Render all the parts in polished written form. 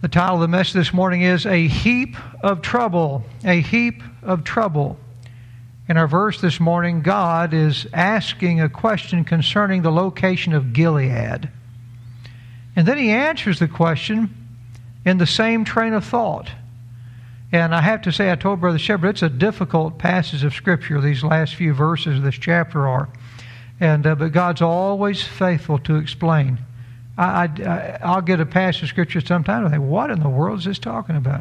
The title of the message this morning is A Heap of Trouble. A Heap of Trouble. In our verse this morning, God is asking a question concerning the location of Gilead. And then He answers the question in the same train of thought. And I have to say, I told Brother Shepard, it's a difficult passage of Scripture, these last few verses of this chapter are. But God's always faithful to explain. I'll get a passage of Scripture sometimes and I think, what in the world is this talking about?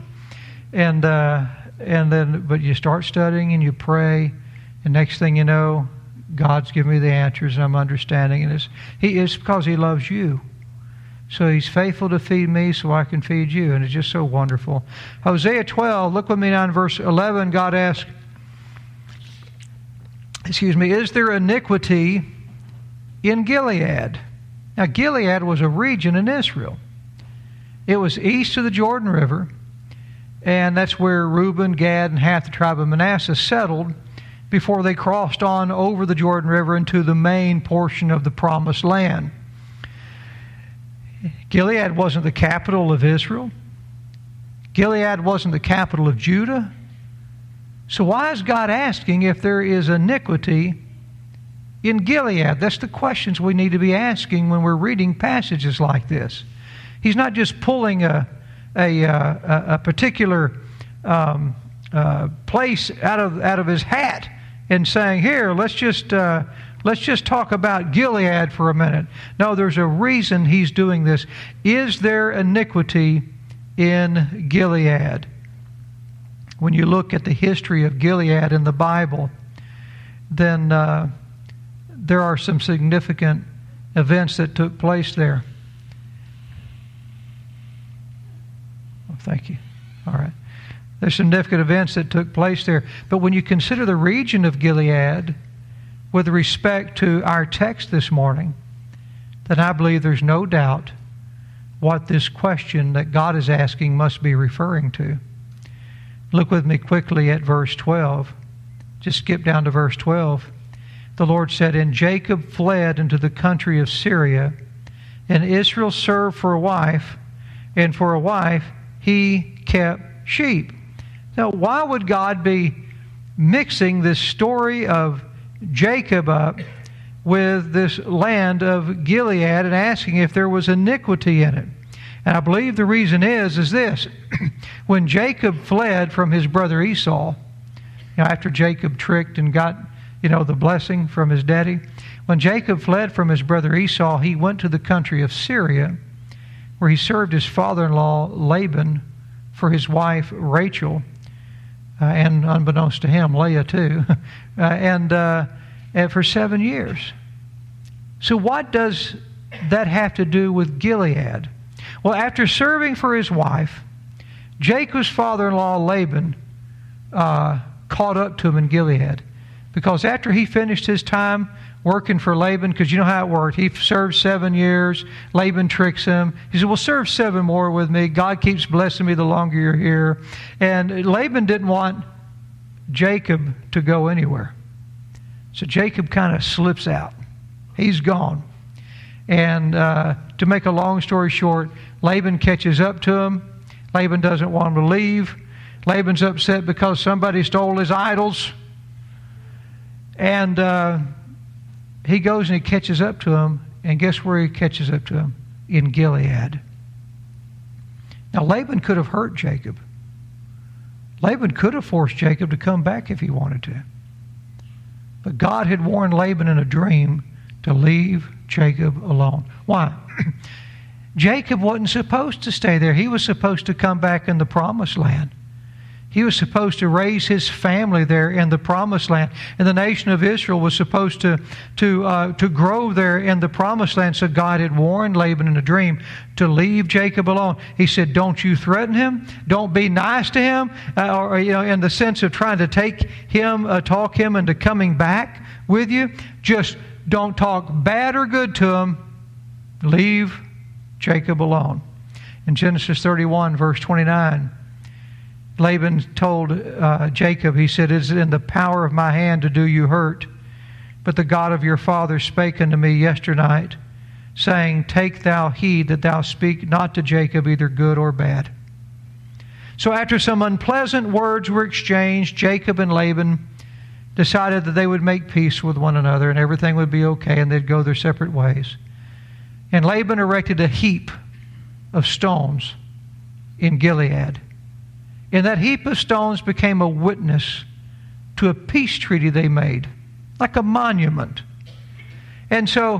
But you start studying and you pray, and next thing you know, God's giving me the answers and I'm understanding. And it's because He loves you. So He's faithful to feed me so I can feed you. And it's just so wonderful. Hosea 12, look with me now in verse 11. God asks, is there iniquity in Gilead? Now, Gilead was a region in Israel. It was east of the Jordan River, and that's where Reuben, Gad, and half the tribe of Manasseh settled before they crossed on over the Jordan River into the main portion of the Promised Land. Gilead wasn't the capital of Israel. Gilead wasn't the capital of Judah. So why is God asking if there is iniquity in Gilead? That's the questions we need to be asking when we're reading passages like this. He's not just pulling a particular place out of his hat and saying, "Here, let's just talk about Gilead for a minute." No, there's a reason He's doing this. Is there iniquity in Gilead? When you look at the history of Gilead in the Bible, then there are some significant events that took place there. Oh, thank you. All right. There's significant events that took place there. But when you consider the region of Gilead with respect to our text this morning, then I believe there's no doubt what this question that God is asking must be referring to. Look with me quickly at verse 12. Just skip down to verse 12. The Lord said, "And Jacob fled into the country of Syria, and Israel served for a wife, and for a wife he kept sheep." Now, why would God be mixing this story of Jacob up with this land of Gilead and asking if there was iniquity in it? And I believe the reason is this. When Jacob fled from his brother Esau, after Jacob tricked and got the blessing from his daddy, when Jacob fled from his brother Esau, he went to the country of Syria, where he served his father-in-law Laban for his wife Rachel, and unbeknownst to him, Leah too, and for 7 years. So what does that have to do with Gilead? Well, after serving for his wife, Jacob's father-in-law Laban caught up to him in Gilead. Because after he finished his time working for Laban, because you know how it worked, he served 7 years, Laban tricks him. He said, "Well, serve 7 more with me. God keeps blessing me the longer you're here." And Laban didn't want Jacob to go anywhere. So Jacob kind of slips out. He's gone. And to make a long story short, Laban catches up to him. Laban doesn't want him to leave. Laban's upset because somebody stole his idols. And he goes and he catches up to him. And guess where he catches up to him? In Gilead. Now, Laban could have hurt Jacob. Laban could have forced Jacob to come back if he wanted to. But God had warned Laban in a dream to leave Jacob alone. Why? Jacob wasn't supposed to stay there. He was supposed to come back in the Promised Land. He was supposed to raise his family there in the Promised Land. And the nation of Israel was supposed to grow there in the Promised Land. So God had warned Laban in a dream to leave Jacob alone. He said, "Don't you threaten him. Don't be nice to him," in the sense of trying to talk him into coming back with you. Just don't talk bad or good to him. Leave Jacob alone. In Genesis 31, verse 29, Laban told Jacob, he said, "It is in the power of my hand to do you hurt. But the God of your father spake unto me yesternight, saying, Take thou heed that thou speak not to Jacob either good or bad. So after some unpleasant words were exchanged, Jacob and Laban decided that they would make peace with one another and everything would be okay and they'd go their separate ways. And Laban erected a heap of stones in Gilead. And that heap of stones became a witness to a peace treaty they made, like a monument. And so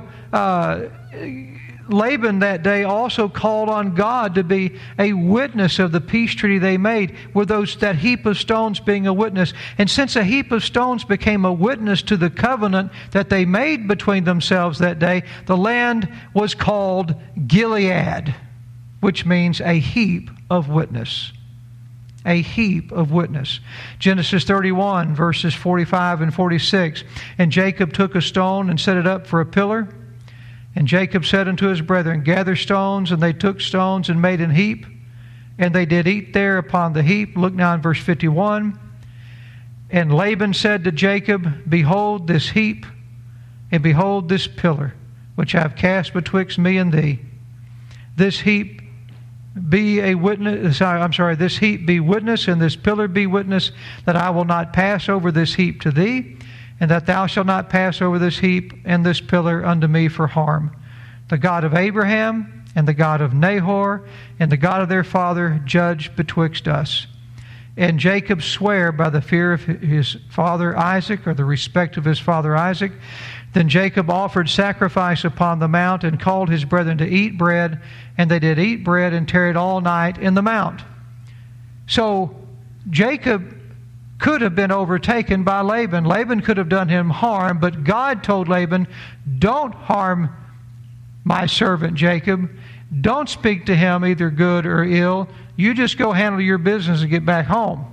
Laban that day also called on God to be a witness of the peace treaty they made, with that heap of stones being a witness. And since a heap of stones became a witness to the covenant that they made between themselves that day, the land was called Gilead, which means a heap of witness. A heap of witness. Genesis 31, verses 45 and 46. And Jacob took a stone and set it up for a pillar. And Jacob said unto his brethren, Gather stones. And they took stones and made an heap. And they did eat there upon the heap. Look now in verse 51. And Laban said to Jacob, Behold this heap, and behold this pillar, which I have cast betwixt me and thee. This heap be a witness, this heap be witness, and this pillar be witness, that I will not pass over this heap to thee, and that thou shalt not pass over this heap and this pillar unto me for harm. The God of Abraham and the God of Nahor and the God of their father judge betwixt us. And Jacob sware by the fear of his father Isaac, or the respect of his father Isaac. Then Jacob offered sacrifice upon the mount and called his brethren to eat bread. And they did eat bread and tarried all night in the mount. So Jacob could have been overtaken by Laban. Laban could have done him harm, but God told Laban, Don't harm my servant Jacob. Don't speak to him either good or ill. You just go handle your business and get back home.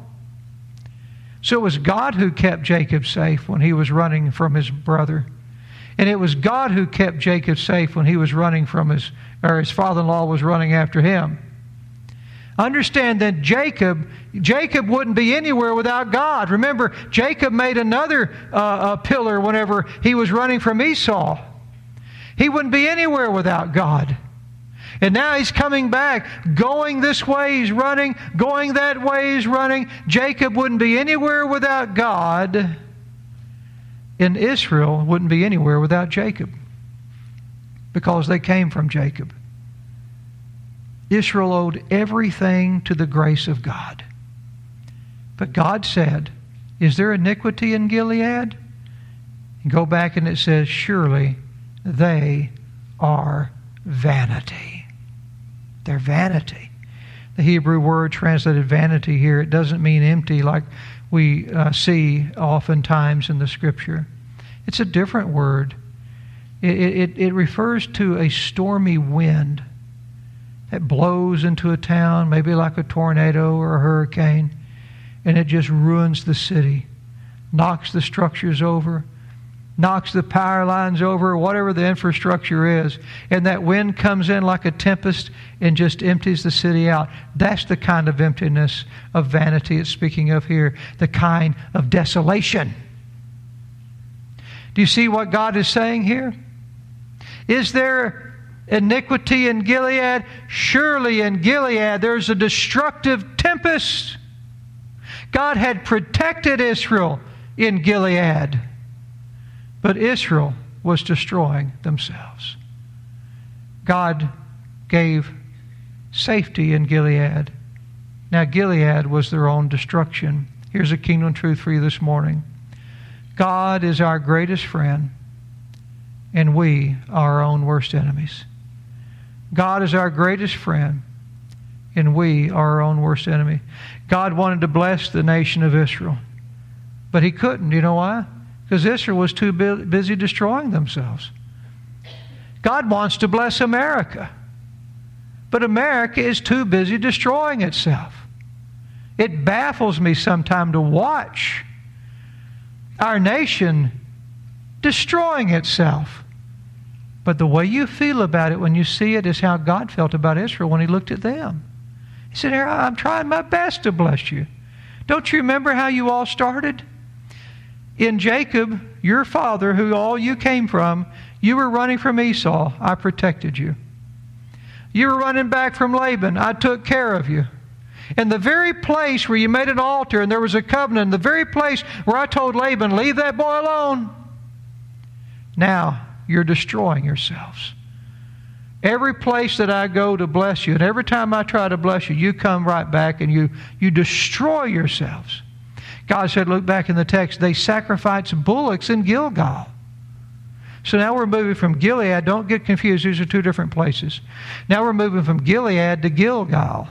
So it was God who kept Jacob safe when he was running from his brother. And it was God who kept Jacob safe when he was running from his father-in-law was running after him. Understand that Jacob wouldn't be anywhere without God. Remember, Jacob made another pillar whenever he was running from Esau. He wouldn't be anywhere without God. And now he's coming back. Going this way, he's running. Going that way, he's running. Jacob wouldn't be anywhere without God. And Israel wouldn't be anywhere without Jacob, because they came from Jacob. Israel owed everything to the grace of God. But God said, Is there iniquity in Gilead? And go back and it says, Surely they are vanity. They're vanity. The Hebrew word translated vanity here, it doesn't mean empty like we see oftentimes in the Scripture. It's a different word. It refers to a stormy wind that blows into a town, maybe like a tornado or a hurricane, and it just ruins the city, knocks the structures over, knocks the power lines over, whatever the infrastructure is, and that wind comes in like a tempest and just empties the city out. That's the kind of emptiness of vanity it's speaking of here, the kind of desolation. Do you see what God is saying here? Is there iniquity in Gilead? Surely in Gilead there's a destructive tempest. God had protected Israel in Gilead, but Israel was destroying themselves. God gave safety in Gilead. Now Gilead was their own destruction. Here's a kingdom truth for you this morning. God is our greatest friend, and we are our own worst enemies. God is our greatest friend, and we are our own worst enemy. God wanted to bless the nation of Israel, but He couldn't. You know why? Because Israel was too busy destroying themselves. God wants to bless America, but America is too busy destroying itself. It baffles me sometimes to watch our nation destroying itself. But the way you feel about it when you see it is how God felt about Israel when He looked at them. He said, "Here, I'm trying my best to bless you." Don't you remember how you all started? In Jacob, your father, who all you came from, You were running from Esau. I protected you. You were running back from Laban. I took care of you. In the very place where you made an altar and there was a covenant, in the very place where I told Laban, leave that boy alone, now you're destroying yourselves. Every place that I go to bless you, and every time I try to bless you, you come right back and you destroy yourselves. God said, look back in the text, they sacrificed bullocks in Gilgal. So now we're moving from Gilead. Don't get confused. These are two different places. Now we're moving from Gilead to Gilgal.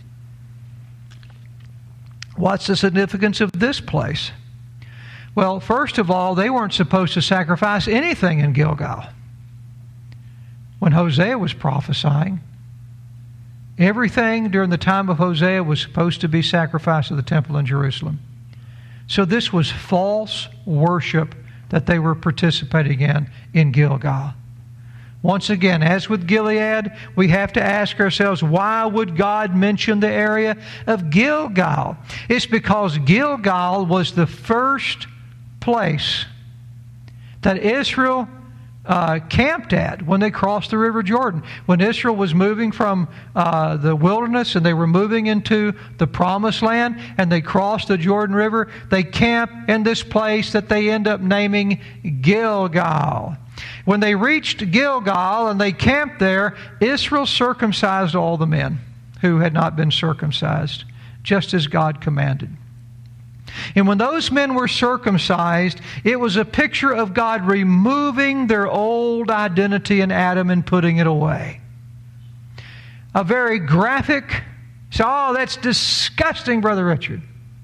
What's the significance of this place? Well, first of all, they weren't supposed to sacrifice anything in Gilgal. When Hosea was prophesying, everything during the time of Hosea was supposed to be sacrificed to the temple in Jerusalem. So this was false worship that they were participating in Gilgal. Once again, as with Gilead, we have to ask ourselves, why would God mention the area of Gilgal? It's because Gilgal was the first place that Israel camped at when they crossed the River Jordan. When Israel was moving from the wilderness and they were moving into the Promised Land and they crossed the Jordan River, they camped in this place that they end up naming Gilgal. When they reached Gilgal and they camped there, Israel circumcised all the men who had not been circumcised, just as God commanded. And when those men were circumcised, it was a picture of God removing their old identity in Adam and putting it away. A very graphic, oh, that's disgusting, Brother Richard.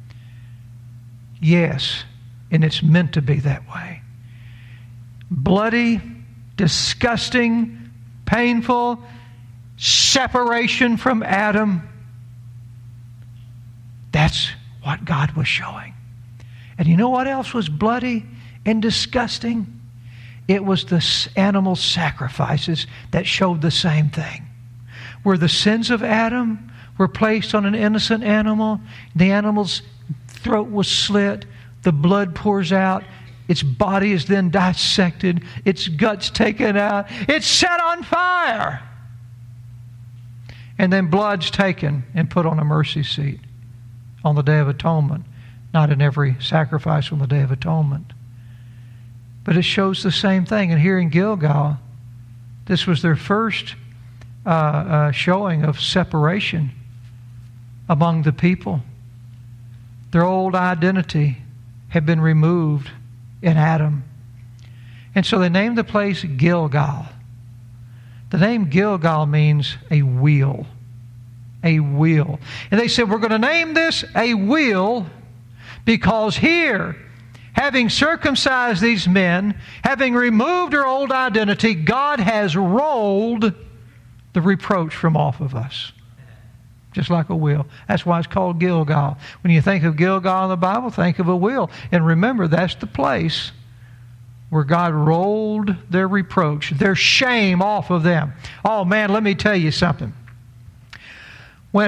Yes, and it's meant to be that way. Bloody, disgusting, painful separation from Adam. That's what God was showing. And you know what else was bloody and disgusting? It was the animal sacrifices that showed the same thing. Where the sins of Adam were placed on an innocent animal, the animal's throat was slit, the blood pours out, its body is then dissected, its guts taken out, it's set on fire. And then blood's taken and put on a mercy seat on the Day of Atonement, not in every sacrifice on the Day of Atonement. But it shows the same thing. And here in Gilgal, this was their first showing of separation among the people. Their old identity had been removed in Adam. And so they named the place Gilgal. The name Gilgal means a wheel. A wheel. And they said, we're going to name this a wheel because here, having circumcised these men, having removed their old identity, God has rolled the reproach from off of us. Just like a wheel. That's why it's called Gilgal. When you think of Gilgal in the Bible, think of a wheel. And remember, that's the place where God rolled their reproach, their shame off of them. Oh man, let me tell you something. When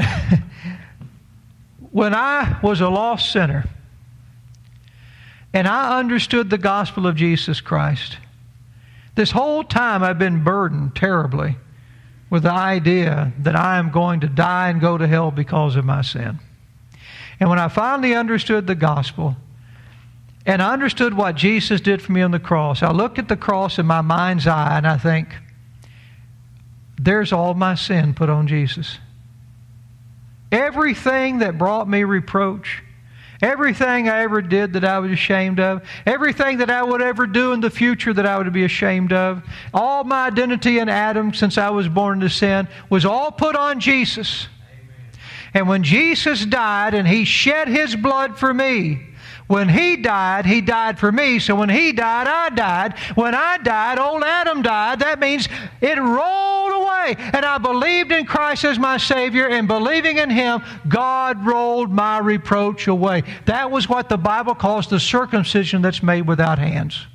I was a lost sinner and I understood the gospel of Jesus Christ, this whole time I've been burdened terribly with the idea that I am going to die and go to hell because of my sin. And when I finally understood the gospel and I understood what Jesus did for me on the cross, I look at the cross in my mind's eye and I think, there's all my sin put on Jesus. Everything that brought me reproach, everything I ever did that I was ashamed of, everything that I would ever do in the future that I would be ashamed of, all my identity in Adam since I was born into sin was all put on Jesus. Amen. And when Jesus died and He shed His blood for me, when He died for me. So when He died, I died. When I died, old Adam died. That means it rolled away. And I believed in Christ as my Savior, and believing in Him, God rolled my reproach away. That was what the Bible calls the circumcision that's made without hands.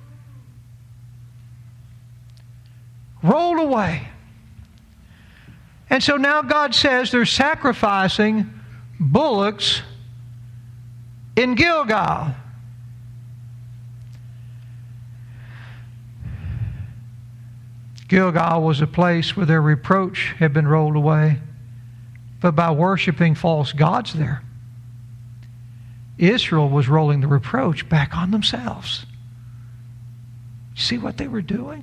Rolled away. And so now God says they're sacrificing bullocks in Gilgal. 1 Kings Gilgal was a place where their reproach had been rolled away, but by worshiping false gods there, Israel was rolling the reproach back on themselves. See what they were doing?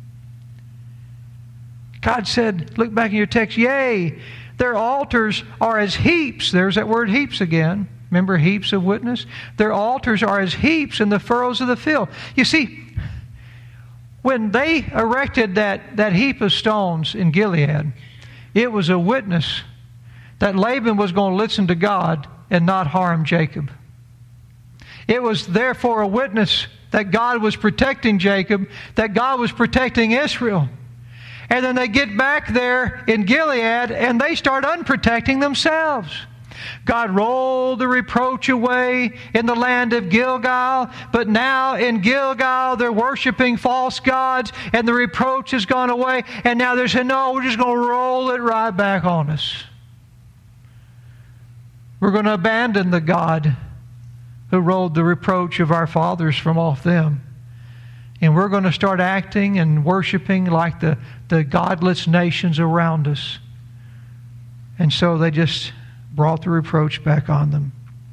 God said, look back in your text, yea, their altars are as heaps. There's that word heaps again. Remember heaps of witness? Their altars are as heaps in the furrows of the field. You see, when they erected that heap of stones in Gilead, it was a witness that Laban was going to listen to God and not harm Jacob. It was therefore a witness that God was protecting Jacob, that God was protecting Israel. And then they get back there in Gilead and they start unprotecting themselves. God rolled the reproach away in the land of Gilgal, but now in Gilgal they're worshiping false gods and the reproach has gone away, and now they're saying, no, we're just going to roll it right back on us. We're going to abandon the God who rolled the reproach of our fathers from off them. And we're going to start acting and worshiping like the godless nations around us. And so they just brought the reproach back on them.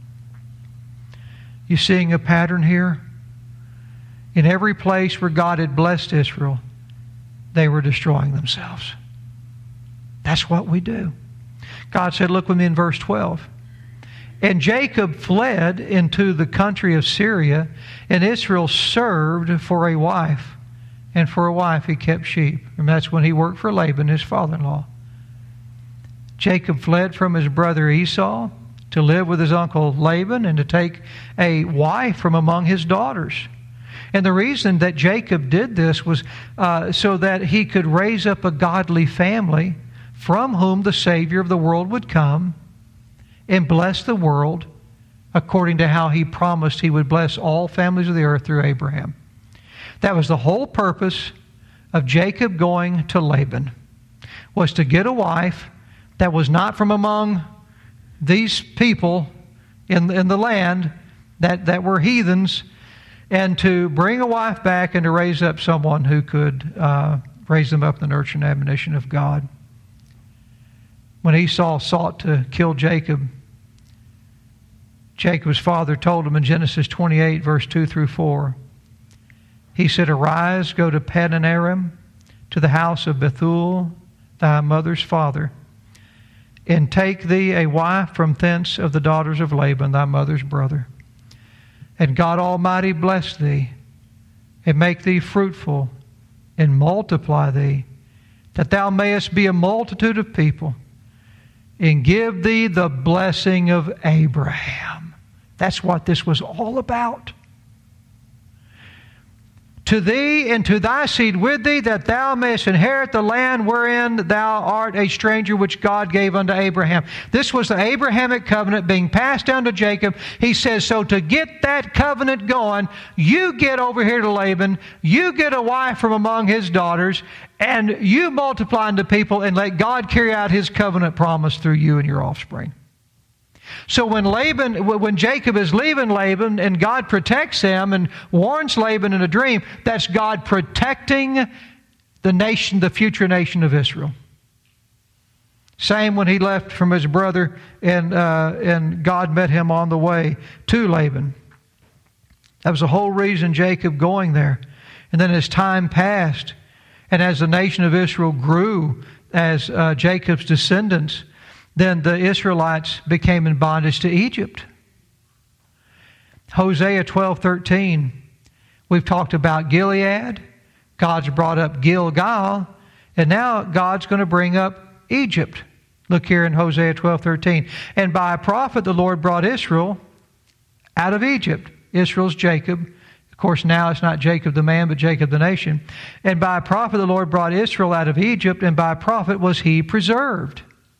You seeing a pattern here? In every place where God had blessed Israel, they were destroying themselves. That's what we do. God said, look with me in verse 12. And Jacob fled into the country of Syria, and Israel served for a wife. And for a wife he kept sheep. And that's when he worked for Laban, his father-in-law. Jacob fled from his brother Esau to live with his uncle Laban and to take a wife from among his daughters. And the reason that Jacob did this was so that he could raise up a godly family from whom the Savior of the world would come and bless the world according to how he promised he would bless all families of the earth through Abraham. That was the whole purpose of Jacob going to Laban, was to get a wife that was not from among these people in the land that were heathens, and to bring a wife back and to raise up someone who could raise them up in the nurture and admonition of God. When Esau sought to kill Jacob, Jacob's father told him in Genesis 28, verse 2 through 4, he said, arise, go to Paddan Aram, to the house of Bethuel, thy mother's father, and take thee a wife from thence of the daughters of Laban, thy mother's brother. And God Almighty bless thee, and make thee fruitful, and multiply thee, that thou mayest be a multitude of people, and give thee the blessing of Abraham. That's what this was all about. To thee and to thy seed with thee, that thou mayest inherit the land wherein thou art a stranger, which God gave unto Abraham. This was the Abrahamic covenant being passed down to Jacob. He says, so to get that covenant going, you get over here to Laban, you get a wife from among his daughters, and you multiply into people and let God carry out his covenant promise through you and your offspring. So when Jacob is leaving Laban and God protects him and warns Laban in a dream, that's God protecting the nation, the future nation of Israel. Same when he left from his brother and God met him on the way to Laban. That was the whole reason Jacob going there. And then as time passed and as the nation of Israel grew as Jacob's descendants, then the Israelites became in bondage to Egypt. Hosea 12:13, we've talked about Gilead. God's brought up Gilgal, and now God's going to bring up Egypt. Look here in Hosea 12:13. And by a prophet the Lord brought Israel out of Egypt. Israel's Jacob. Of course, now it's not Jacob the man, but Jacob the nation. And by a prophet the Lord brought Israel out of Egypt, and by a prophet was he preserved.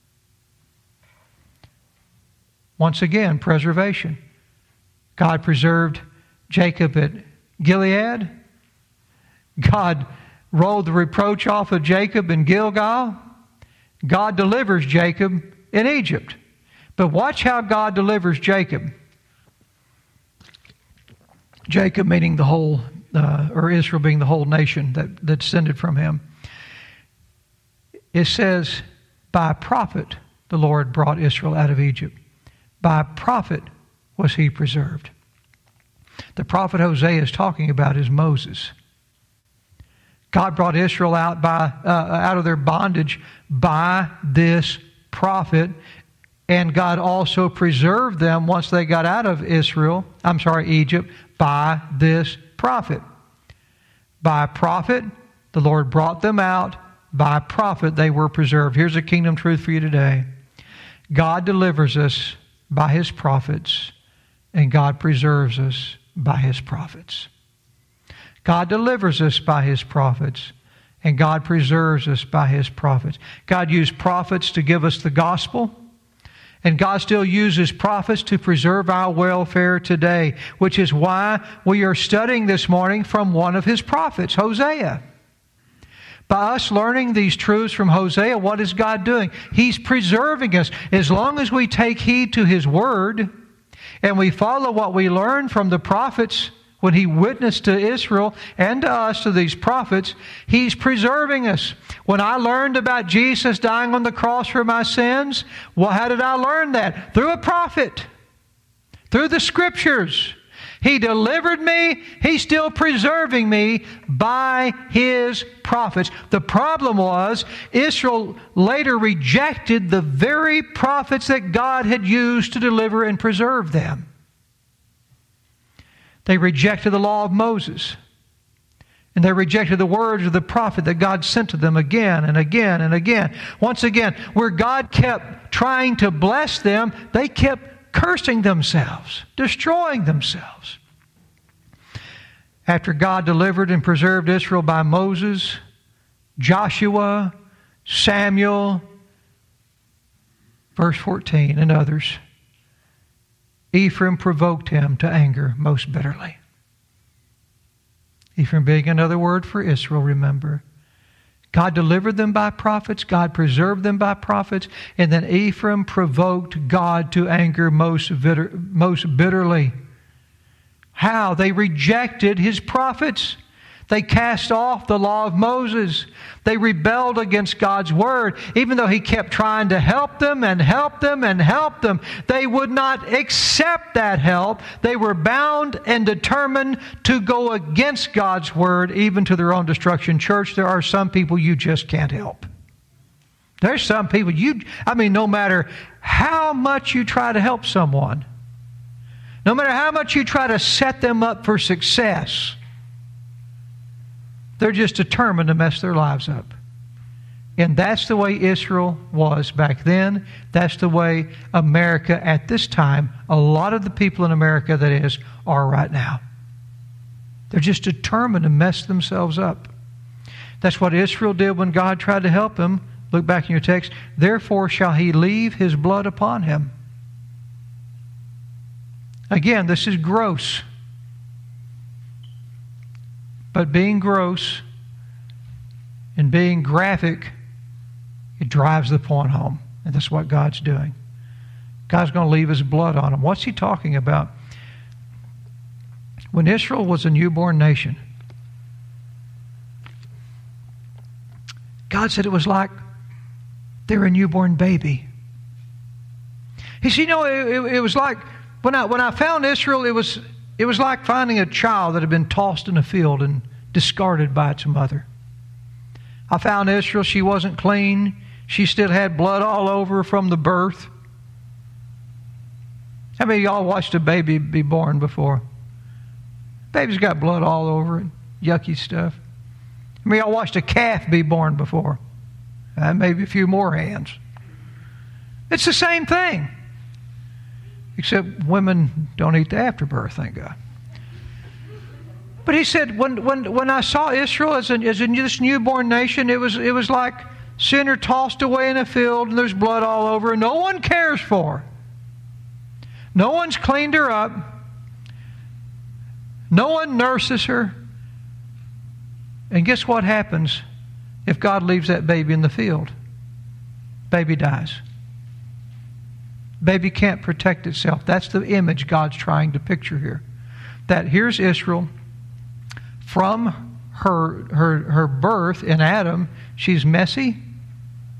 Once again, preservation. God preserved Jacob at Gilead. God rolled the reproach off of Jacob in Gilgal. God delivers Jacob in Egypt. But watch how God delivers Jacob. Jacob meaning the whole, or Israel being the whole nation that descended from him. it says, by a prophet the Lord brought Israel out of Egypt. By a prophet was he preserved. The prophet Hosea is talking about is Moses. God brought Israel out of their bondage by this prophet, and God also preserved them once they got out of Egypt, by this prophet. By a prophet, the Lord brought them out. By a prophet, they were preserved. Here's a kingdom truth for you today. God delivers us by His prophets, and God preserves us by His prophets. God delivers us by His prophets, and God preserves us by His prophets. God used prophets to give us the gospel, and God still uses prophets to preserve our welfare today, which is why we are studying this morning from one of His prophets, Hosea. By us learning these truths from Hosea, what is God doing? He's preserving us. As long as we take heed to His Word and we follow what we learn from the prophets when He witnessed to Israel and to us, to these prophets, He's preserving us. When I learned about Jesus dying on the cross for my sins, well, how did I learn that? Through a prophet, through the Scriptures. He delivered me. He's still preserving me by His prophets. The problem was Israel later rejected the very prophets that God had used to deliver and preserve them. They rejected the law of Moses. And they rejected the words of the prophet that God sent to them again and again and again. Once again, where God kept trying to bless them, they kept cursing themselves, destroying themselves. After God delivered and preserved Israel by Moses, Joshua, Samuel, verse 14, and others, Ephraim provoked Him to anger most bitterly. Ephraim being another word for Israel, remember. God delivered them by prophets. God preserved them by prophets. And then Ephraim provoked God to anger most bitterly. How? They rejected His prophets. They cast off the law of Moses. They rebelled against God's Word. Even though He kept trying to help them and help them and help them, they would not accept that help. They were bound and determined to go against God's Word, even to their own destruction. Church, there are some people you just can't help. There's some people no matter how much you try to help someone, no matter how much you try to set them up for success, they're just determined to mess their lives up. And that's the way Israel was back then. That's the way America at this time, a lot of the people in America, that is, are right now. They're just determined to mess themselves up. That's what Israel did when God tried to help them. Look back in your text. Therefore shall He leave His blood upon him. Again, this is gross. But being gross and being graphic, it drives the point home. And that's what God's doing. God's going to leave His blood on them. What's He talking about? When Israel was a newborn nation, God said it was like they were a newborn baby. He said, it was like, when I found Israel, it was like finding a child that had been tossed in a field and discarded by its mother. I found Israel. She wasn't clean. She still had blood all over her from the birth. How many of y'all watched a baby be born before? Baby's got blood all over it. Yucky stuff. How many of y'all watched a calf be born before? Maybe a few more hands. It's the same thing. Except women don't eat the afterbirth, thank God. But He said, when I saw Israel as this newborn nation, it was like sinner tossed away in a field and there's blood all over her. No one cares for her. No one's cleaned her up. No one nurses her. And guess what happens if God leaves that baby in the field? Baby dies. Baby can't protect itself. That's the image God's trying to picture here. That here's Israel. From her birth in Adam, she's messy.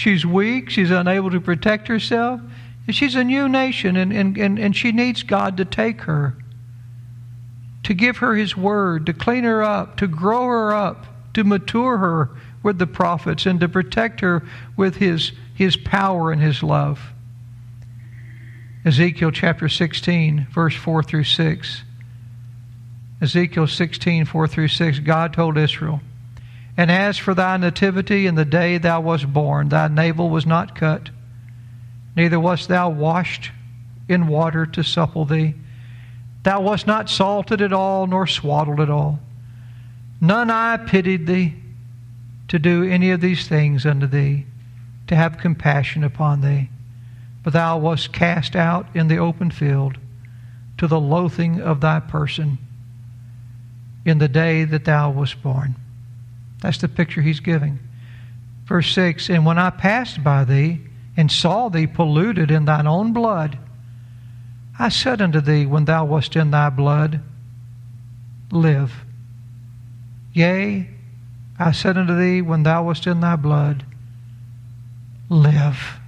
She's weak. She's unable to protect herself. She's a new nation, and she needs God to take her, to give her His Word, to clean her up, to grow her up, to mature her with the prophets, and to protect her with His power and His love. Ezekiel chapter 16, verse 4 through 6. Ezekiel 16, 4 through 6, God told Israel, "And as for thy nativity in the day thou wast born, thy navel was not cut, neither wast thou washed in water to supple thee. Thou wast not salted at all, nor swaddled at all. None eye pitied thee to do any of these things unto thee, to have compassion upon thee. But thou wast cast out in the open field to the loathing of thy person in the day that thou wast born." That's the picture he's giving. Verse 6, "And when I passed by thee, and saw thee polluted in thine own blood, I said unto thee, when thou wast in thy blood, live. Yea, I said unto thee, when thou wast in thy blood, live."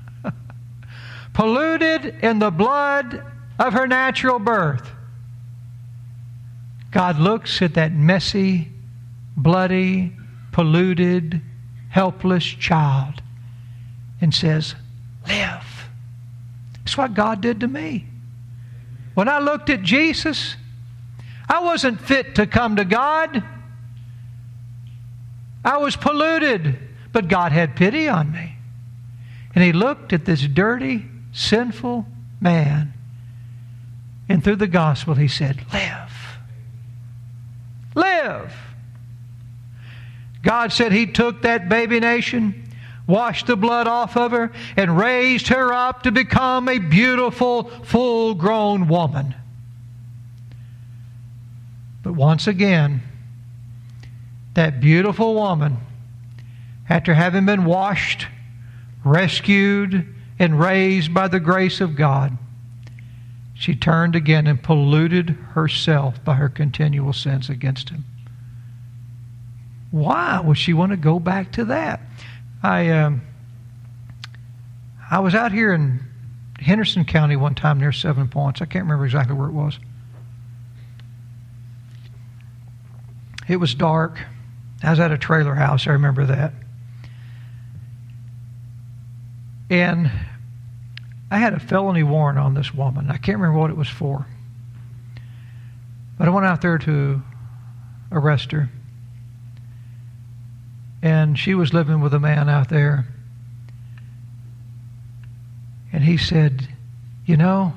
Polluted in the blood of her natural birth. God looks at that messy, bloody, polluted, helpless child and says, live. That's what God did to me. When I looked at Jesus, I wasn't fit to come to God. I was polluted, but God had pity on me. And He looked at this dirty, sinful man, and through the gospel He said, live. Live. God said He took that baby nation, washed the blood off of her, and raised her up to become a beautiful, full-grown woman. But once again, that beautiful woman, after having been washed, rescued, and raised by the grace of God, she turned again and polluted herself by her continual sins against Him. Why would she want to go back to that? I was out here in Henderson County one time near Seven Points. I can't remember exactly where it was. It was dark. I was at a trailer house. I remember that. And I had a felony warrant on this woman. I can't remember what it was for. But I went out there to arrest her. And she was living with a man out there. And he said, you know,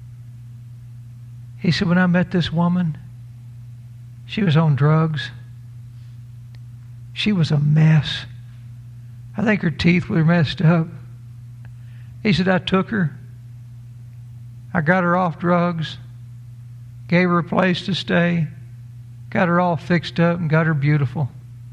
he said, when I met this woman, she was on drugs. She was a mess. I think her teeth were messed up. He said, I took her. I got her off drugs, gave her a place to stay, got her all fixed up and got her beautiful.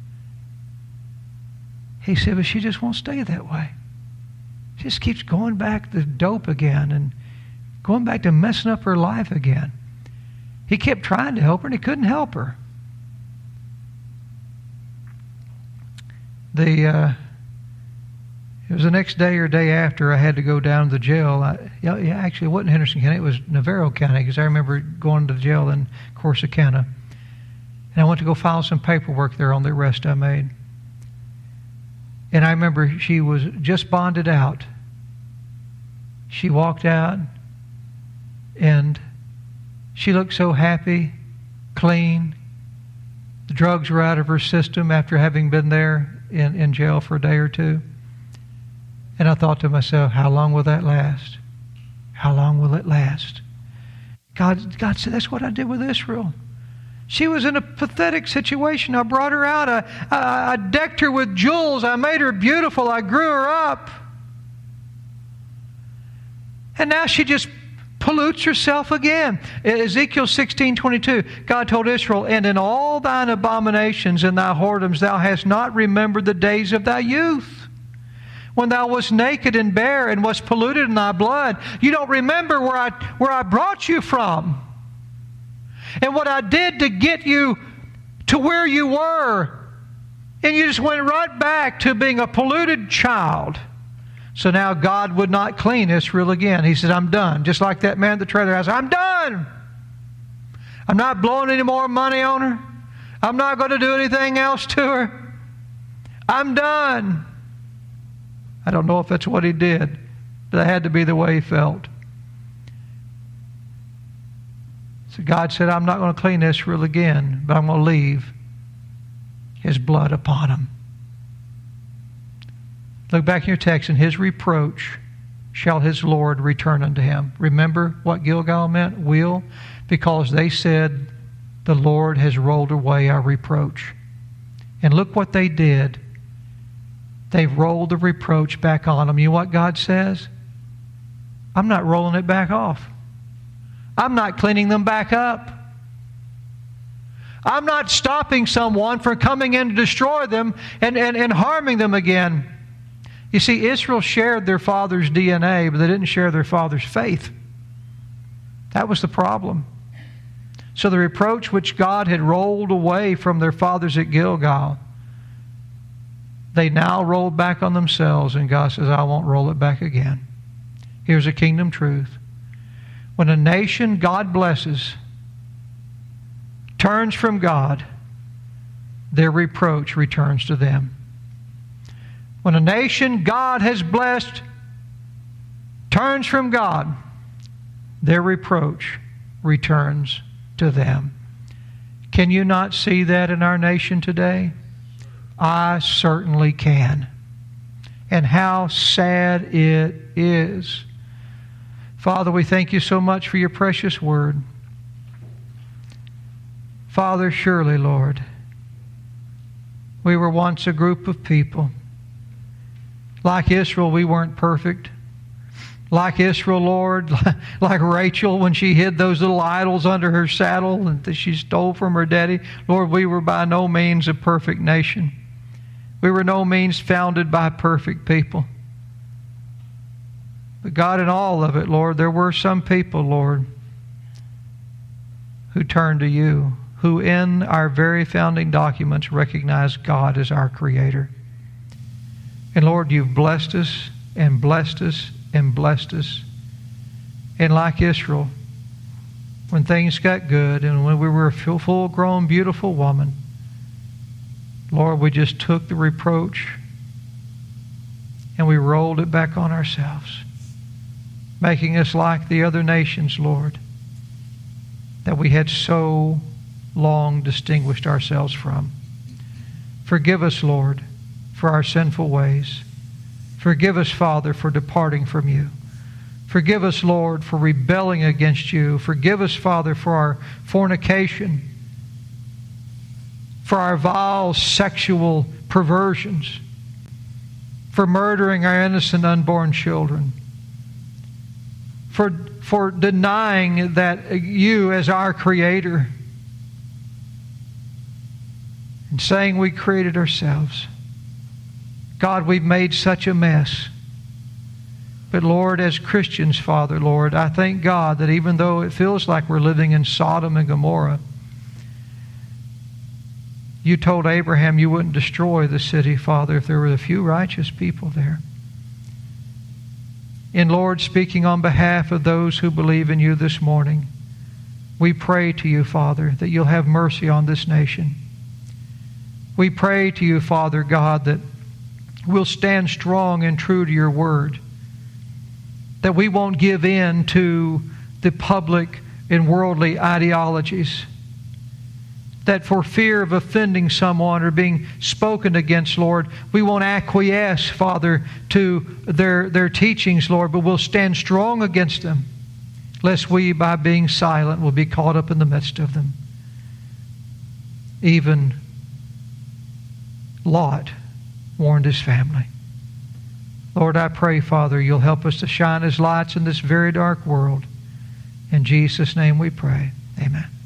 He said, but she just won't stay that way. She just keeps going back to dope again and going back to messing up her life again. He kept trying to help her and he couldn't help her. It was the next day or day after I had to go down to the jail. Actually, it wasn't Henderson County. It was Navarro County because I remember going to the jail in Corsicana. And I went to go file some paperwork there on the arrest I made. And I remember she was just bonded out. She walked out and she looked so happy, clean. The drugs were out of her system after having been there in jail for a day or two. And I thought to myself, how long will that last? How long will it last? God said, that's what I did with Israel. She was in a pathetic situation. I brought her out. I decked her with jewels. I made her beautiful. I grew her up. And now she just pollutes herself again. Ezekiel 16:22, God told Israel, and in all thine abominations and thy whoredoms thou hast not remembered the days of thy youth, when thou wast naked and bare and wast polluted in thy blood. You don't remember where I brought you from and what I did to get you to where you were And you just went right back to being a polluted child. So now God would not clean Israel again. He said, I'm done. Just like that man at the trailer house. I'm done. I'm not blowing any more money on her. I'm not going to do anything else to her. I'm done. I don't know if that's what he did, but that had to be the way he felt. So God said, I'm not going to clean Israel again, but I'm going to leave His blood upon him. Look back in your text, and His reproach shall His Lord return unto him. Remember what Gilgal meant? Will? Because they said, the Lord has rolled away our reproach. And look what they did. They rolled the reproach back on them. You know what God says? I'm not rolling it back off. I'm not cleaning them back up. I'm not stopping someone from coming in to destroy them and harming them again. You see, Israel shared their father's DNA, but they didn't share their father's faith. That was the problem. So the reproach which God had rolled away from their fathers at Gilgal, they now rolled back on themselves, and God says, I won't roll it back again. Here's a kingdom truth. When a nation God blesses turns from God, their reproach returns to them. When a nation God has blessed turns from God, their reproach returns to them. Can you not see that in our nation today? I certainly can. And how sad it is. Father, we thank you so much for your precious word. Father, surely, Lord, we were once a group of people. Like Israel, we weren't perfect. Like Israel, Lord, like Rachel when she hid those little idols under her saddle that she stole from her daddy. Lord, we were by no means a perfect nation. We were no means founded by perfect people. But God, in all of it, Lord, there were some people, Lord, who turned to you, who in our very founding documents recognized God as our Creator. And Lord, you've blessed us and blessed us and blessed us. And like Israel, when things got good and when we were a full-grown, beautiful woman, Lord, we just took the reproach and we rolled it back on ourselves, making us like the other nations, Lord, that we had so long distinguished ourselves from. Forgive us, Lord, for our sinful ways. Forgive us, Father, for departing from you. Forgive us, Lord, for rebelling against you. Forgive us, Father, for our fornication, for our vile sexual perversions, for murdering our innocent unborn children, for denying that you as our Creator, and saying we created ourselves. God, we've made such a mess. But Lord, as Christians, Father, Lord, I thank God that even though it feels like we're living in Sodom and Gomorrah, you told Abraham you wouldn't destroy the city, Father, if there were a few righteous people there. And Lord, speaking on behalf of those who believe in you this morning, we pray to you, Father, that you'll have mercy on this nation. We pray to you, Father God, that we'll stand strong and true to your word, that we won't give in to the public and worldly ideologies, that for fear of offending someone or being spoken against, Lord, we won't acquiesce, Father, to their teachings, Lord, but we'll stand strong against them, lest we, by being silent, will be caught up in the midst of them. Even Lot warned his family. Lord, I pray, Father, you'll help us to shine as lights in this very dark world. In Jesus' name we pray. Amen.